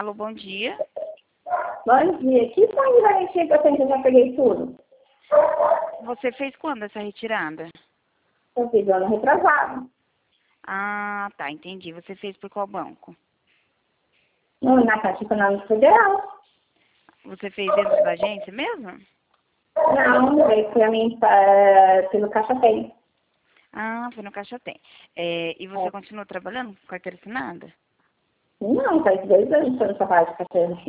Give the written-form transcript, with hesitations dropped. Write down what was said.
Alô, bom dia. Bom dia. Que fundo de garantia que eu tenho que eu já peguei tudo? Você fez quando essa retirada? Eu fiz ano retrasado. Ah, tá, entendi. Você fez por qual banco? Na Caixa Econômica Federal. Você fez dentro da agência mesmo? Não, foi a mim pelo Caixa Tem. Ah, foi no Caixa Tem. E você continua trabalhando com carteira assinada? Não, faz 2 anos que eu não trabalho de carteira.